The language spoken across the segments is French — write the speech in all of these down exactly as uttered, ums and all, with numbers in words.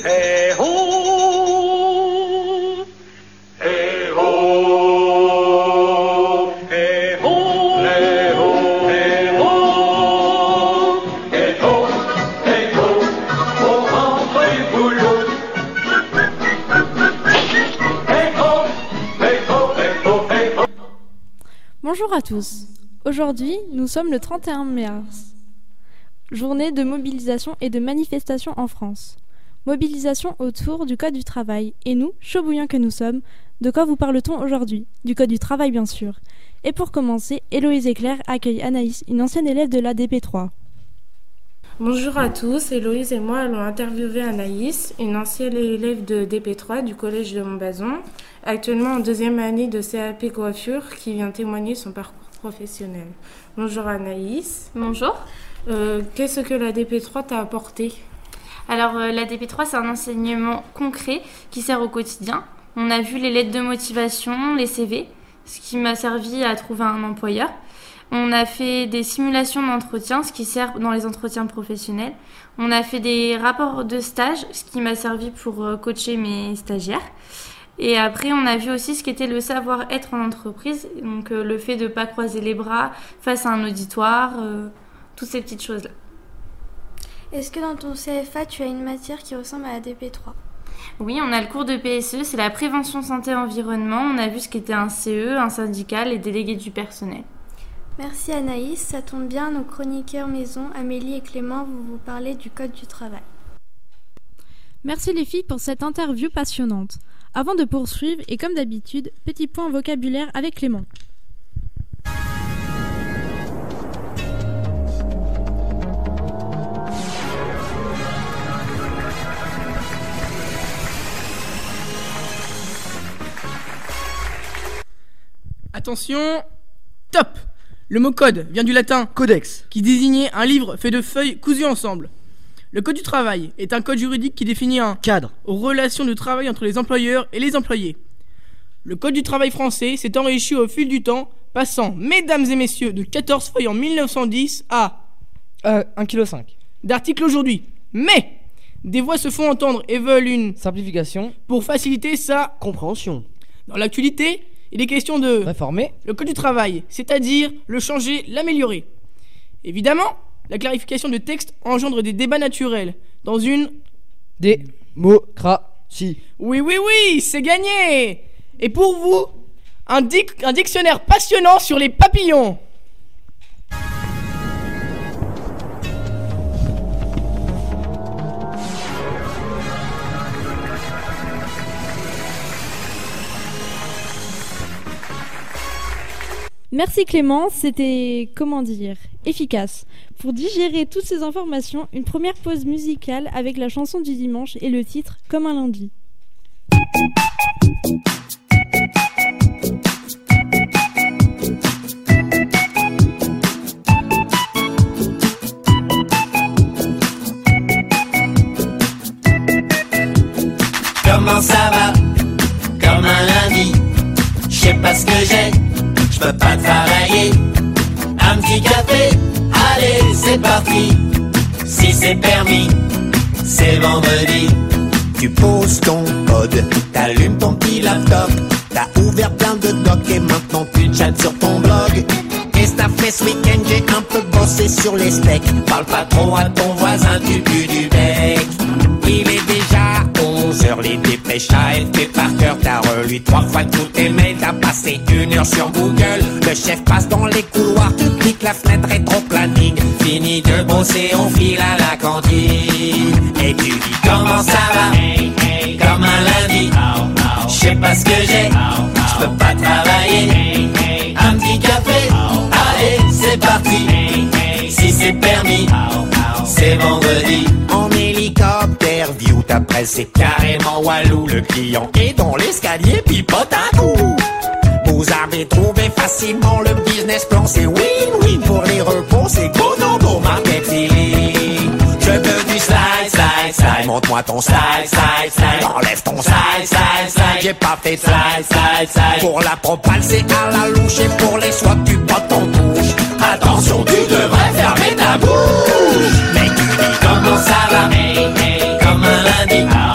Hey ho, hey ho, hey ho, hey ho, hey ho, hey ho, hey ho, on rentre du boulot. Hey ho, hey ho, hey ho, hey ho. Bonjour à tous. Aujourd'hui, nous sommes le trente et un mars, journée de mobilisation et de manifestation en France. Mobilisation autour du Code du travail. Et nous, chauds bouillants que nous sommes, de quoi vous parle-t-on aujourd'hui ? Du Code du travail, bien sûr. Et pour commencer, Héloïse et Claire accueillent Anaïs, une ancienne élève de l'A D P trois. Bonjour à tous, Héloïse et moi allons interviewer Anaïs, une ancienne élève de D P trois du collège de Montbazon, actuellement en deuxième année de C A P coiffure, qui vient témoigner son parcours professionnel. Bonjour Anaïs. Bonjour. Euh, qu'est-ce que la D P trois t'a apporté ? Alors euh, la D P trois, c'est un enseignement concret qui sert au quotidien. On a vu les lettres de motivation, les C V, ce qui m'a servi à trouver un employeur. On a fait des simulations d'entretien, ce qui sert dans les entretiens professionnels. On a fait des rapports de stage, ce qui m'a servi pour euh, coacher mes stagiaires. Et après, on a vu aussi ce qu'était le savoir-être en entreprise, donc euh, le fait de ne pas croiser les bras face à un auditoire, euh, toutes ces petites choses-là. Est-ce que dans ton C F A, tu as une matière qui ressemble à la D P trois ? Oui, on a le cours de P S E, c'est la prévention santé-environnement. On a vu ce qu'était un C E, un syndical et délégué du personnel. Merci Anaïs, ça tombe bien, nos chroniqueurs maison, Amélie et Clément, vont vous parler du Code du travail. Merci les filles pour cette interview passionnante. Avant de poursuivre, et comme d'habitude, petit point vocabulaire avec Clément. Attention, top! Le mot code vient du latin codex, qui désignait un livre fait de feuilles cousues ensemble. Le code du travail est un code juridique qui définit un cadre aux relations de travail entre les employeurs et les employés. Le code du travail français s'est enrichi au fil du temps, passant, mesdames et messieurs, de quatorze feuilles en mille neuf cent dix à Euh, un virgule cinq kilos d'articles aujourd'hui. Mais des voix se font entendre et veulent une simplification pour faciliter sa compréhension. Dans l'actualité, il est question de réformer le code du travail, c'est-à-dire le changer, l'améliorer. Évidemment, la clarification de texte engendre des débats naturels dans une démocratie. Oui, oui, oui, c'est gagné. Et pour vous, un, dic- un dictionnaire passionnant sur les papillons. Merci Clément, c'était, comment dire, efficace. Pour digérer toutes ces informations, une première pause musicale avec la chanson du dimanche et le titre « Comme un lundi ». Comment ça va? Comme un lundi. Je sais pas ce que j'ai, je peux pas travailler. Un petit café, allez c'est parti. Si c'est permis, c'est vendredi. Tu poses ton code, t'allumes ton petit laptop. T'as ouvert plein de docs et maintenant tu chattes sur ton blog. Qu'est-ce que t'as fait ce week-end? J'ai un peu bossé sur les specs. Parle pas trop à ton voisin, tu pues du bec. Il est déjà onze heures, les dépêches à F P par cœur. T'as relu trois fois tous tes mails, t'as passé une heure sur Google. Le chef passe dans les couloirs, tu cliques la fenêtre rétro-planning. Fini de bosser, on file à la cantine. Et tu dis comment ça va? Hey, hey, comme un lundi. Je sais pas ce que j'ai, je peux pas travailler. Hey, hey, un petit café, allez c'est parti. Hey, hey, si c'est permis, c'est vendredi. En hélicoptère, view ta presse, c'est carrément Walou. Le client est dans l'escalier, pipote un coup. Vous avez trouvé facilement le business plan, c'est win-win. Pour les repos, c'est go no go marketing. Je veux du slide, slide, slide. Montre-moi ton slide, slide, slide. Enlève ton slide, slide, slide. J'ai pas fait de slide, slide, slide. Pour la propale, c'est à la louche. Et pour les soies, tu bottes en touche. Attention, tu devrais fermer ta bouche. Mais tu dis comment ça va? Hey, hey, comme un lundi.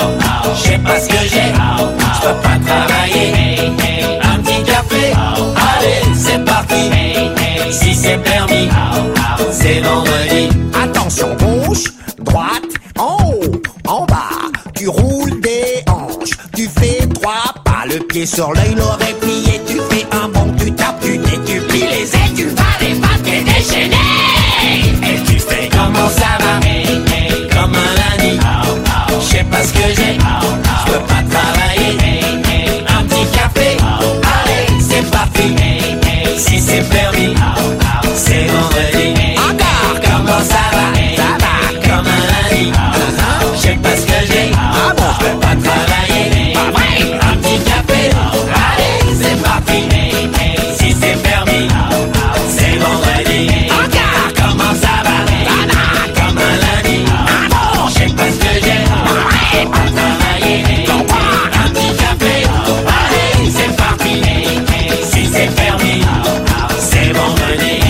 je sais pas ce que j'ai, je peux pas travailler. Un petit café, allez, c'est parti. Si c'est permis, c'est vendredi. Attention, gauche, droite, en haut, en bas. Tu roules des hanches, tu fais trois pas, le pied sur l'œil, l'oreille pliée. Tu fais un bond, tu tapes, tu t'es, tu plies les ailes, tu vas les pattes et déchaîner. Et tu fais comment ça va, comme un lundi. Je sais pas ce que j'ai, je peux pas travailler. Un petit café, allez, c'est parti. Si c'est permis, c'est vendredi. Encore, Comment ça va, ça va. comme un lundi. Je sais pas ce que j'ai, Ah bon? je peux pas travailler. Un petit café, allez, c'est parti. Si c'est permis, c'est vendredi. Encore, Comment ça va, ça va. comme un lundi. Je sais pas ce que j'ai, je peux pas travailler. Un petit café, allez, c'est parti. Si c'est permis, c'est vendredi.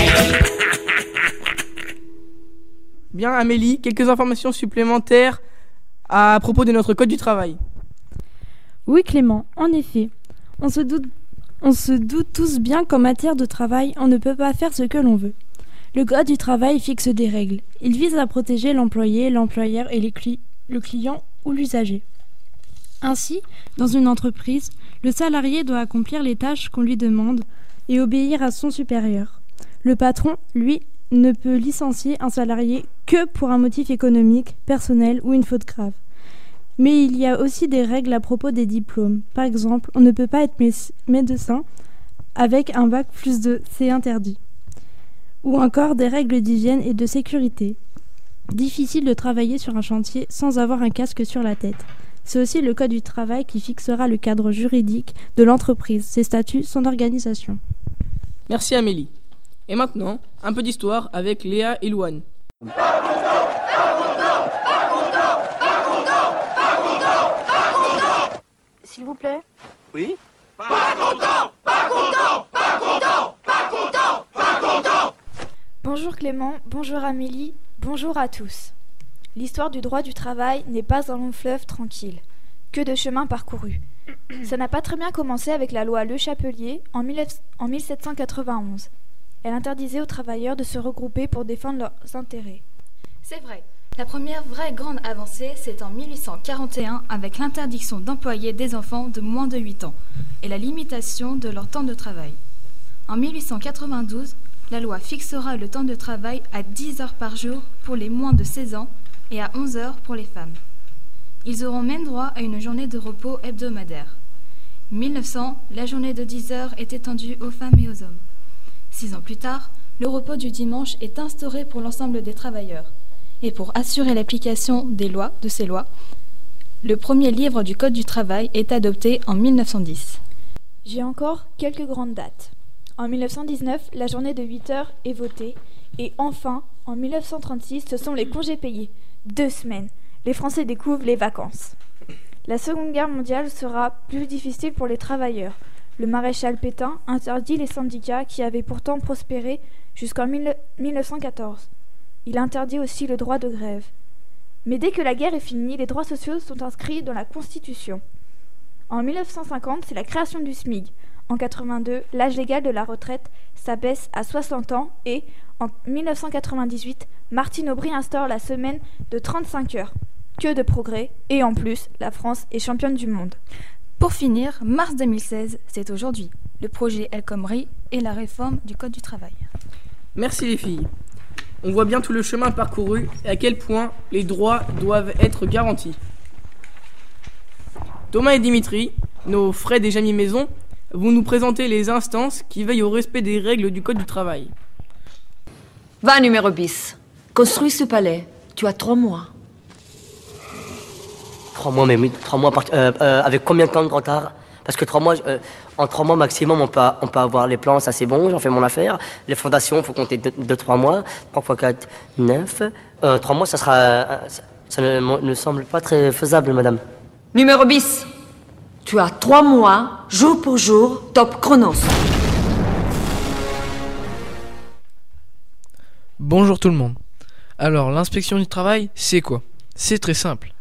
Bien Amélie, quelques informations supplémentaires à propos de notre code du travail. Oui Clément, en effet. On se doute, on se doute tous bien qu'en matière de travail, on ne peut pas faire ce que l'on veut. Le code du travail fixe des règles. Il vise à protéger l'employé, l'employeur et les cli- le client ou l'usager. Ainsi, dans une entreprise, le salarié doit accomplir les tâches qu'on lui demande et obéir à son supérieur. Le patron, lui, ne peut licencier un salarié que pour un motif économique, personnel ou une faute grave. Mais il y a aussi des règles à propos des diplômes. Par exemple, on ne peut pas être mé- médecin avec un bac plus deux, c'est interdit. Ou encore des règles d'hygiène et de sécurité. Difficile de travailler sur un chantier sans avoir un casque sur la tête. C'est aussi le code du travail qui fixera le cadre juridique de l'entreprise, ses statuts, son organisation. Merci Amélie. Et maintenant, un peu d'histoire avec Léa et Louane. S'il vous plaît. Oui? Bonjour Clément, bonjour Amélie, bonjour à tous. L'histoire du droit du travail n'est pas un long fleuve tranquille. Que de chemin parcouru. Ça n'a pas très bien commencé avec la loi Le Chapelier en, en mille sept cent quatre-vingt-onze. Elle interdisait aux travailleurs de se regrouper pour défendre leurs intérêts. C'est vrai. La première vraie grande avancée, c'est en mille huit cent quarante et un avec l'interdiction d'employer des enfants de moins de huit ans et la limitation de leur temps de travail. En mille huit cent quatre-vingt-douze, la loi fixera le temps de travail à dix heures par jour pour les moins de seize ans et à onze heures pour les femmes. Ils auront même droit à une journée de repos hebdomadaire. mille neuf cents, la journée de dix heures est étendue aux femmes et aux hommes. Six ans plus tard, le repos du dimanche est instauré pour l'ensemble des travailleurs. Et pour assurer l'application des lois, de ces lois, le premier livre du Code du travail est adopté en mille neuf cent dix. J'ai encore quelques grandes dates. En mille neuf cent dix-neuf, la journée de huit heures est votée. Et enfin, en mille neuf cent trente-six, ce sont les congés payés. Deux semaines. Les Français découvrent les vacances. La Seconde Guerre mondiale sera plus difficile pour les travailleurs. Le maréchal Pétain interdit les syndicats qui avaient pourtant prospéré jusqu'en mille neuf cent quatorze. Il interdit aussi le droit de grève. Mais dès que la guerre est finie, les droits sociaux sont inscrits dans la Constitution. En mille neuf cent cinquante, c'est la création du SMIC. En quatre-vingt-deux, l'âge légal de la retraite s'abaisse à soixante ans et, en mille neuf cent quatre-vingt-dix-huit, Martine Aubry instaure la semaine de trente-cinq heures. Que de progrès, et en plus, la France est championne du monde. Pour finir, mars deux mille seize, c'est aujourd'hui. Le projet El Khomri et la réforme du Code du travail. Merci les filles. On voit bien tout le chemin parcouru et à quel point les droits doivent être garantis. Thomas et Dimitri, nos Fred et Jamie Maison, vont nous présenter les instances qui veillent au respect des règles du Code du travail. Va numéro bis. Construis ce palais. Tu as trois mois. Trois mois, mais oui, trois mois par- euh, euh, avec combien de temps de retard? Parce que trois mois, euh, en trois mois maximum, on peut, on peut avoir les plans, ça c'est bon, j'en fais mon affaire. Les fondations, il faut compter deux, deux, trois mois. Trois fois quatre, neuf. Euh, trois mois, ça sera, euh, ça, ça ne me semble pas très faisable, madame. Numéro bis. Tu as trois mois, jour pour jour, top chronos. Bonjour tout le monde. Alors, l'inspection du travail, c'est quoi? C'est très simple.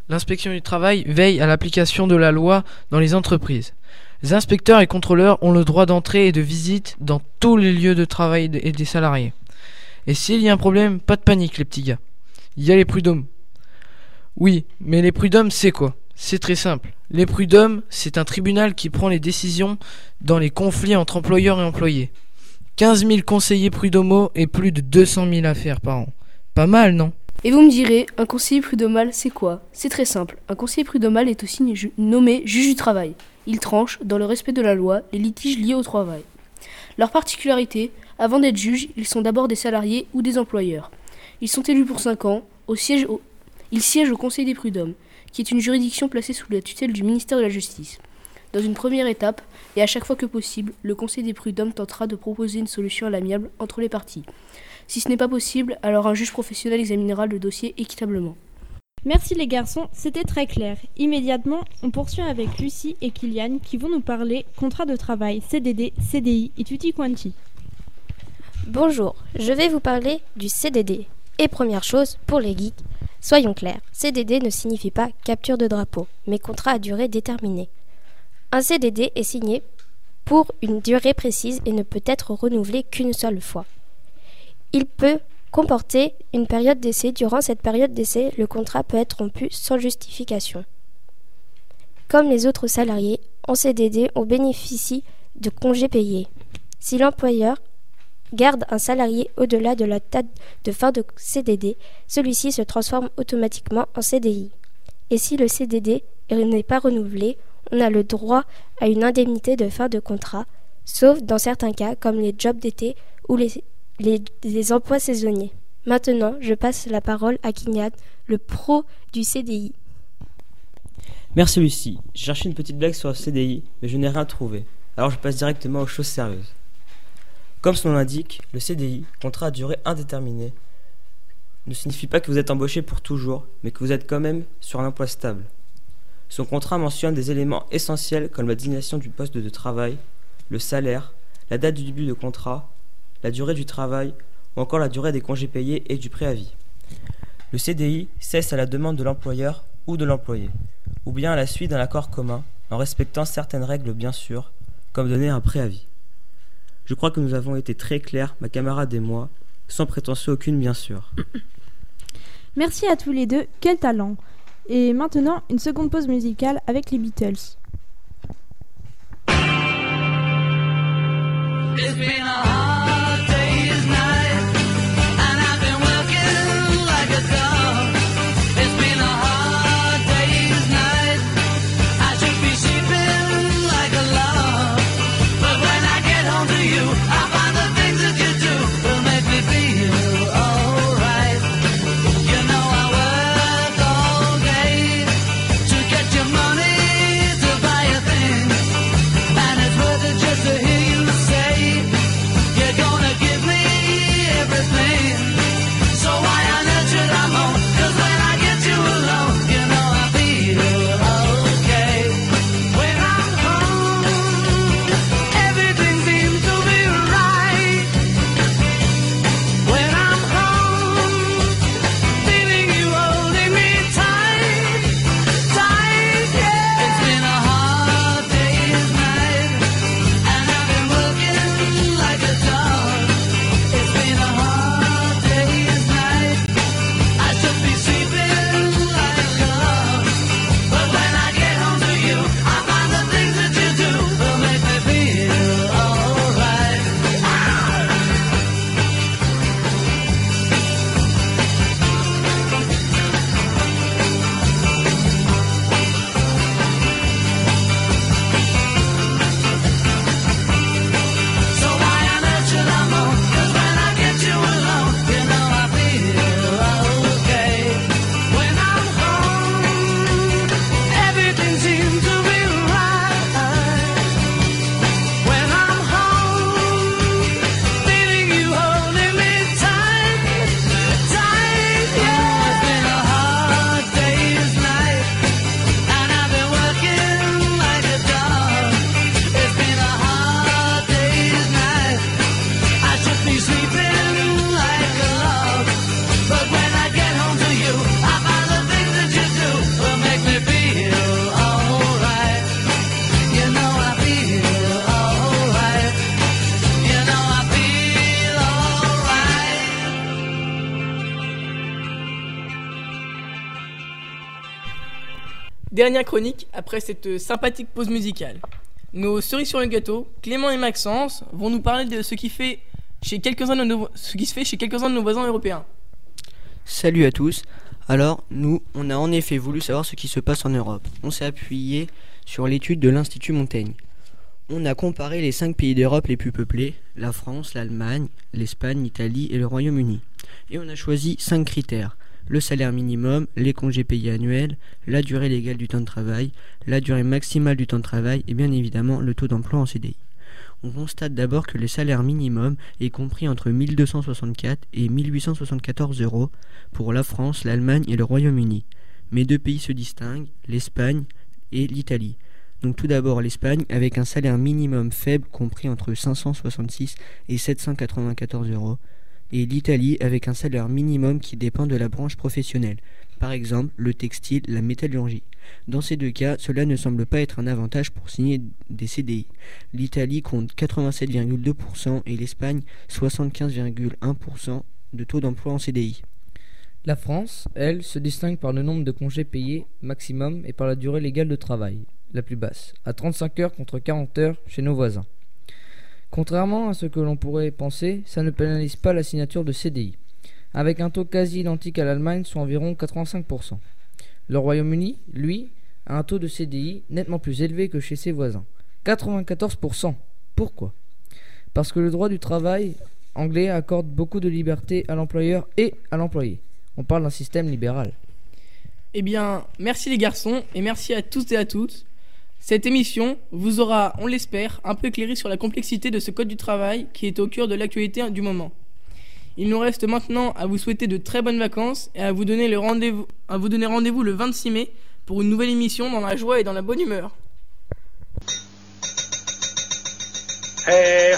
L'inspection du travail veille à l'application de la loi dans les entreprises. Les inspecteurs et contrôleurs ont le droit d'entrée et de visite dans tous les lieux de travail et des salariés. Et s'il y a un problème, pas de panique les petits gars. Il y a les prud'hommes. Oui, mais les prud'hommes c'est quoi ? C'est très simple. Les prud'hommes, c'est un tribunal qui prend les décisions dans les conflits entre employeurs et employés. quinze mille conseillers prud'homaux et plus de deux cent mille affaires par an. Pas mal, non ? Et vous me direz, un conseiller prud'homal, c'est quoi ? C'est très simple. Un conseiller prud'homal est aussi ju- nommé juge du travail. Il tranche, dans le respect de la loi, les litiges liés au travail. Leur particularité, avant d'être juges, ils sont d'abord des salariés ou des employeurs. Ils sont élus pour cinq ans. Au siège au... Ils siègent au Conseil des prud'hommes, qui est une juridiction placée sous la tutelle du ministère de la Justice. Dans une première étape, et à chaque fois que possible, le Conseil des prud'hommes tentera de proposer une solution à l'amiable entre les parties. Si ce n'est pas possible, alors un juge professionnel examinera le dossier équitablement. Merci les garçons, c'était très clair. Immédiatement, on poursuit avec Lucie et Kylian qui vont nous parler contrat de travail, C D D, C D I et tutti quanti. Bonjour, je vais vous parler du C D D. Et première chose, pour les geeks, soyons clairs, C D D ne signifie pas capture de drapeau, mais contrat à durée déterminée. Un C D D est signé pour une durée précise et ne peut être renouvelé qu'une seule fois. Il peut comporter une période d'essai. Durant cette période d'essai, le contrat peut être rompu sans justification. Comme les autres salariés, en C D D, on bénéficie de congés payés. Si l'employeur garde un salarié au-delà de la date de fin de C D D, celui-ci se transforme automatiquement en C D I. Et si le C D D n'est pas renouvelé, on a le droit à une indemnité de fin de contrat, sauf dans certains cas comme les jobs d'été ou les Les, les emplois saisonniers. Maintenant, je passe la parole à Kylian, le pro du C D I. Merci Lucie. J'ai cherché une petite blague sur le C D I, mais je n'ai rien trouvé. Alors je passe directement aux choses sérieuses. Comme son nom l'indique, le C D I, contrat à durée indéterminée, ne signifie pas que vous êtes embauché pour toujours, mais que vous êtes quand même sur un emploi stable. Son contrat mentionne des éléments essentiels comme la désignation du poste de travail, le salaire, la date du début de contrat, la durée du travail ou encore la durée des congés payés et du préavis. Le C D I cesse à la demande de l'employeur ou de l'employé, ou bien à la suite d'un accord commun, en respectant certaines règles bien sûr, comme donner un préavis. Je crois que nous avons été très clairs, ma camarade et moi, sans prétention aucune bien sûr. Merci à tous les deux, quel talent. Et maintenant, une seconde pause musicale avec les Beatles. It's been a hard day's night, and I've been working like a dog. It's been a hard day's night, I should be sleeping like a log. But when I get home to you, I find the things that you do will make me feel alright. You know I work all day to get your money to buy a thing, and it's worth it just to hear you say you Dernière chronique après cette sympathique pause musicale. Nos cerises sur le gâteau, Clément et Maxence, vont nous parler de ce qui fait chez quelques-uns de nos, ce qui se fait chez quelques-uns de nos voisins européens. Salut à tous. Alors, nous, on a en effet voulu savoir ce qui se passe en Europe. On s'est appuyé sur l'étude de l'Institut Montaigne. On a comparé les cinq pays d'Europe les plus peuplés, la France, l'Allemagne, l'Espagne, l'Italie et le Royaume-Uni. Et on a choisi cinq critères. Le salaire minimum, les congés payés annuels, la durée légale du temps de travail, la durée maximale du temps de travail et bien évidemment le taux d'emploi en C D I. On constate d'abord que le salaire minimum est compris entre mille deux cent soixante-quatre et mille huit cent soixante-quatorze euros pour la France, l'Allemagne et le Royaume-Uni. Mais deux pays se distinguent, l'Espagne et l'Italie. Donc tout d'abord l'Espagne avec un salaire minimum faible compris entre cinq cent soixante-six et sept cent quatre-vingt-quatorze euros. Et l'Italie avec un salaire minimum qui dépend de la branche professionnelle, par exemple le textile, la métallurgie. Dans ces deux cas, cela ne semble pas être un avantage pour signer des C D I. L'Italie compte quatre-vingt-sept virgule deux pour cent et l'Espagne soixante-quinze virgule un pour cent de taux d'emploi en C D I. La France, elle, se distingue par le nombre de congés payés maximum et par la durée légale de travail, la plus basse, à trente-cinq heures contre quarante heures chez nos voisins. Contrairement à ce que l'on pourrait penser, ça ne pénalise pas la signature de C D I, avec un taux quasi identique à l'Allemagne, soit environ quatre-vingt-cinq pour cent. Le Royaume-Uni, lui, a un taux de C D I nettement plus élevé que chez ses voisins, quatre-vingt-quatorze pour cent. Pourquoi ? Parce que le droit du travail anglais accorde beaucoup de liberté à l'employeur et à l'employé. On parle d'un système libéral. Eh bien, merci les garçons et merci à tous et à toutes. Cette émission vous aura, on l'espère, un peu éclairé sur la complexité de ce code du travail qui est au cœur de l'actualité du moment. Il nous reste maintenant à vous souhaiter de très bonnes vacances et à vous donner, le rendez-vous, à vous donner rendez-vous le vingt-six mai pour une nouvelle émission dans la joie et dans la bonne humeur. Hey